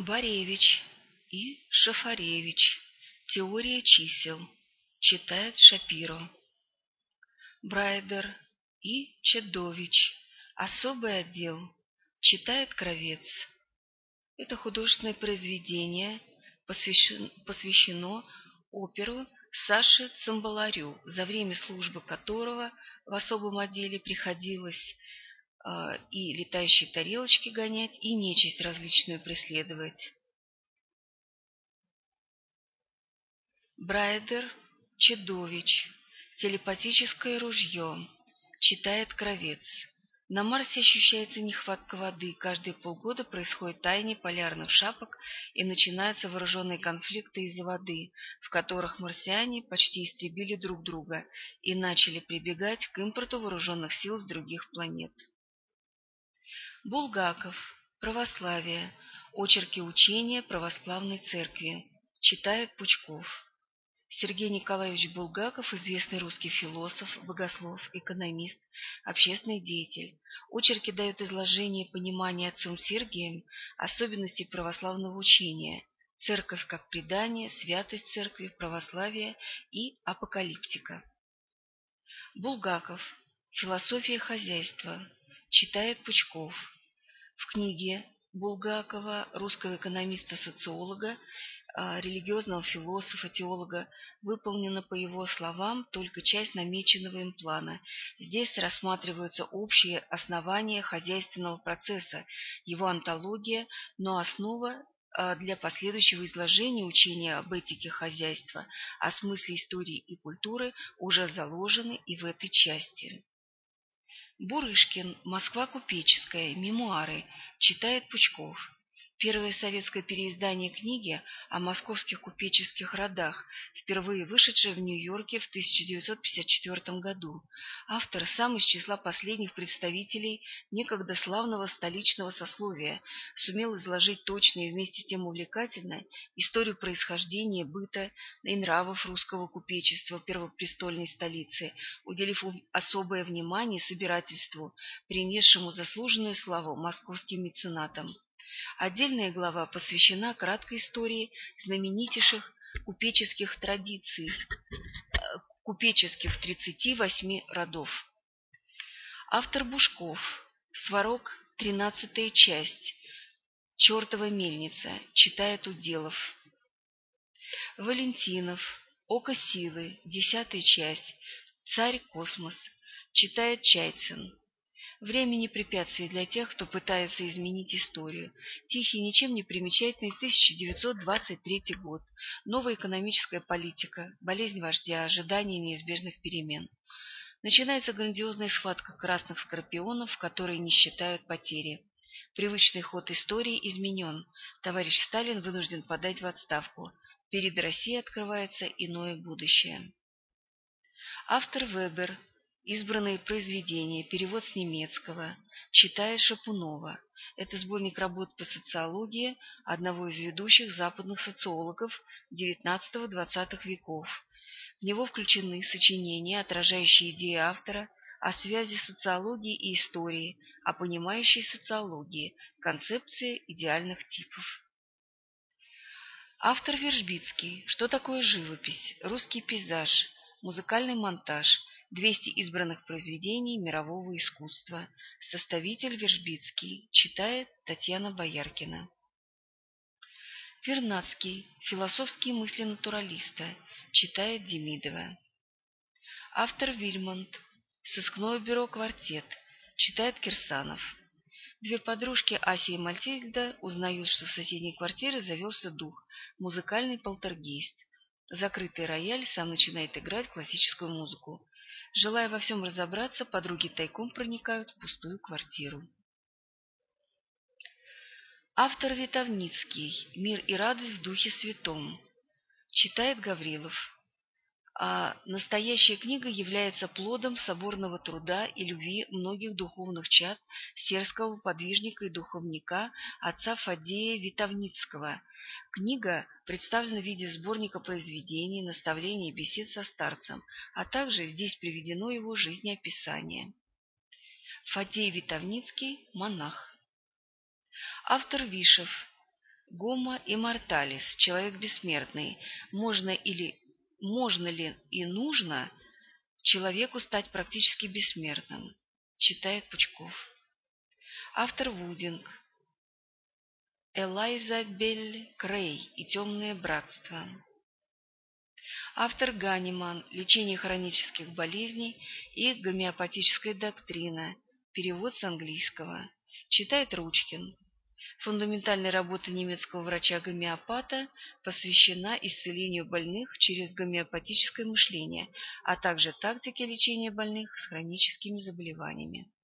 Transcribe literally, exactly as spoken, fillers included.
Боревич и Шафаревич. Теория чисел. Читает Шапиро. Брайдер и Чедович. Особый отдел. Читает Кравец. Это художественное произведение посвящено, посвящено оперу Саше Цимбаларю, за время службы которого в особом отделе приходилось э, и летающие тарелочки гонять, и нечисть различную преследовать. Брайдер, Чедович. Телепатическое ружье. Читает Кравец. На Марсе ощущается нехватка воды. Каждые полгода происходит таяние полярных шапок и начинаются вооруженные конфликты из-за воды, в которых марсиане почти истребили друг друга и начали прибегать к импорту вооруженных сил с других планет. Булгаков. Православие. Очерки учения православной церкви. Читает Пучков. Сергей Николаевич Булгаков – известный русский философ, богослов, экономист, общественный деятель. Очерки дают изложение понимания отцом Сергием особенностей православного учения, церковь как предание, святость церкви, православие и апокалиптика. Булгаков. Философия хозяйства. Читает Пучков. В книге Булгакова, русского экономиста-социолога, религиозного философа, теолога, выполнена, по его словам, только часть намеченного им плана. Здесь рассматриваются общие основания хозяйственного процесса, его онтология, но основа для последующего изложения учения об этике хозяйства, о смысле истории и культуры уже заложены и в этой части. Бурышкин. Москва купеческая. Мемуары. Читает Пучков. Первое советское переиздание книги о московских купеческих родах, впервые вышедшее в Нью-Йорке в тысяча девятьсот пятьдесят четвёртом году. Автор сам из числа последних представителей некогда славного столичного сословия, сумел изложить точно и вместе с тем увлекательно историю происхождения, быта и нравов русского купечества первопрестольной столицы, уделив особое внимание собирательству, принесшему заслуженную славу московским меценатам. Отдельная глава посвящена краткой истории знаменитейших купеческих традиций, купеческих тридцати восьми родов. Автор Бушков. Сварог, тринадцатая часть. Чертова мельница. Читает Уделов. Валентинов. Око силы. Десятая часть. Царь космос. Читает Чайцин. Время не препятствие для тех, кто пытается изменить историю. Тихий, ничем не примечательный тысяча девятьсот двадцать третий год. Новая экономическая политика, болезнь вождя, ожидание неизбежных перемен. Начинается грандиозная схватка красных скорпионов, которые не считают потери. Привычный ход истории изменен. Товарищ Сталин вынужден подать в отставку. Перед Россией открывается иное будущее. Автор Вебер. Избранные произведения. Перевод с немецкого. Читает Шапунова. Это сборник работ по социологии одного из ведущих западных социологов девятнадцатого-двадцатых веков. В него включены сочинения, отражающие идеи автора о связи социологии и истории, о понимающей социологии, концепции идеальных типов. Автор Вержбицкий. Что такое живопись? Русский пейзаж. Музыкальный монтаж. двести избранных произведений мирового искусства. Составитель Вержбицкий. Читает Татьяна Бояркина. Вернадский. Философские мысли натуралиста. Читает Демидова. Автор Вильмонт. Сыскное бюро «Квартет». Читает Кирсанов. Две подружки, Ася и Мальтильда, узнают, что в соседней квартире завелся дух, музыкальный полтергейст. Закрытый рояль сам начинает играть классическую музыку. Желая во всем разобраться, подруги тайком проникают в пустую квартиру. Автор Витовницкий. «Мир и радость в духе святом». Читает Гаврилов. А настоящая книга является плодом соборного труда и любви многих духовных чад сербского подвижника и духовника отца Фадея Витовницкого. Книга представлена в виде сборника произведений, наставлений и бесед со старцем, а также здесь приведено его жизнеописание. Фадей Витовницкий – монах. Автор Вишев. Гомо имморталис, человек бессмертный. Можно или можно ли и нужно человеку стать практически бессмертным? Читает Пучков. Автор Вудинг. Элайзабель Крей и темное братство. Автор Ганиман. Лечение хронических болезней и гомеопатическая доктрина. Перевод с английского. Читает Ручкин. Фундаментальная работа немецкого врача-гомеопата посвящена исцелению больных через гомеопатическое мышление, а также тактике лечения больных с хроническими заболеваниями.